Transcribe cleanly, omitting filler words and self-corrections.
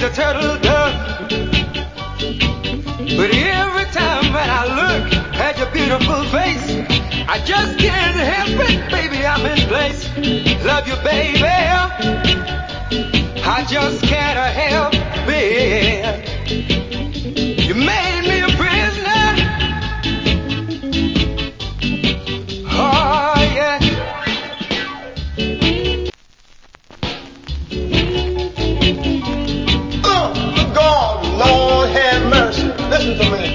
as a turtle does. But every time when I look at your beautiful face, I just can't help it, baby, I'm in place. Love you, baby, I just can't help it. You made me a prisoner. Oh, yeah. Oh, God, Lord have mercy. Listen to me.